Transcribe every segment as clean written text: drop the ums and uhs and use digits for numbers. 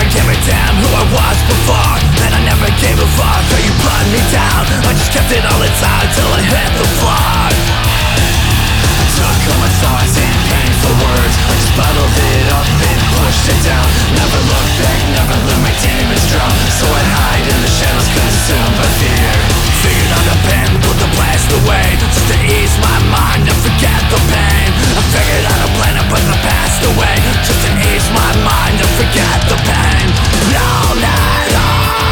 gave a damn who I was before, and I never gave a fuck how you brought me down. I just kept it all inside till I hit the floor. I took all my thoughts and painful words, I just bottled it up and pushed it down. Never looked back, never let my demons drown. So I'd hide in the shadows, consumed by fear. Figured out a pen, put the blast away, just to ease my mind and forget the pain. I figured out a plan to put the past away, just to ease my mind and forget the pain. No matter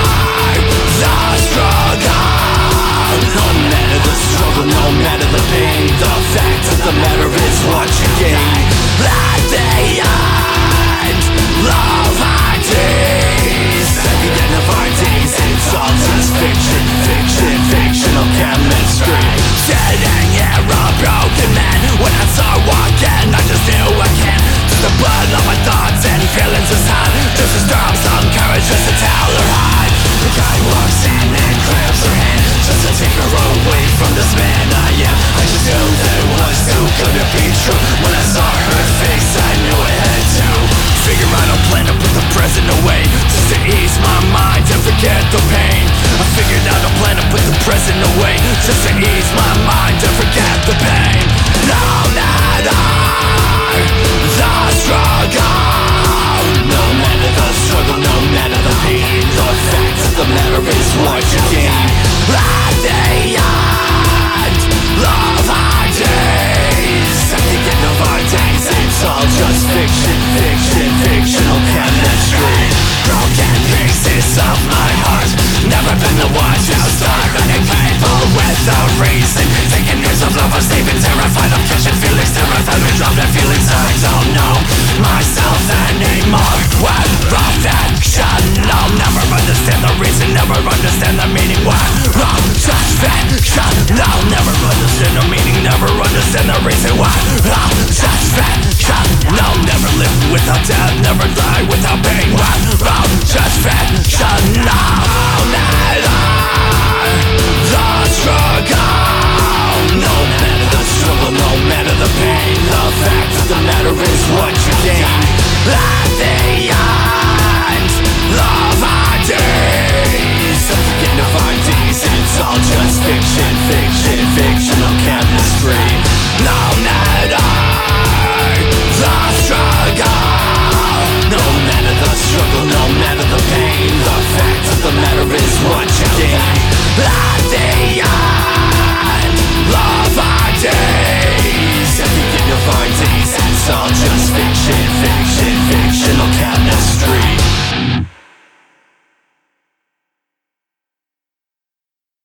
the struggle, no matter the struggle, no matter the pain, the fact of the matter is what you gain. At the end, love our days. At the end of our days, it's all just fiction, fiction, fictional chemistry. Sitting here a broken man, when I saw her walking, I just knew I can't. Just to put all my thoughts and feelings aside, just to stir up some courage, just to tell her hi. The guy walks in and grabs her hand, just to take her away from this man I am. I just knew that it was too good to be true. When I saw her face, I knew I had to figure out a plan to put the present away, just to ease my mind and forget the pain. I figured out a plan to put the present away, just to ease my mind and forget the pain. No matter the struggle, no matter the struggle, no matter the pain, the fact of the matter is what you gain. At the end, love our days. At the end of our days, it's all just fiction, fiction, fictional chemistry. Broken pieces of my heart, never been the one to start hurting people without reason. Taking years of love, I'm sleeping, terrified of catching feelings, terrified with love and feelings. I don't know myself anymore. What perfection? I'll never understand the reason, never understand the meaning. Why wrong, just fiction? I'll never understand the meaning, never understand the reason. Why wrong, just fiction? I'll never live without death, never die without pain. Why wrong, just fiction? No matter the struggle, no matter the struggle, no matter the pain, the fact of the matter is what you gain. At the end, love our days. At the end of our days, it's all just fiction, fiction, fictional chemistry. No matter the struggle, no matter the struggle, no matter the pain, the fact of the matter is what you gain.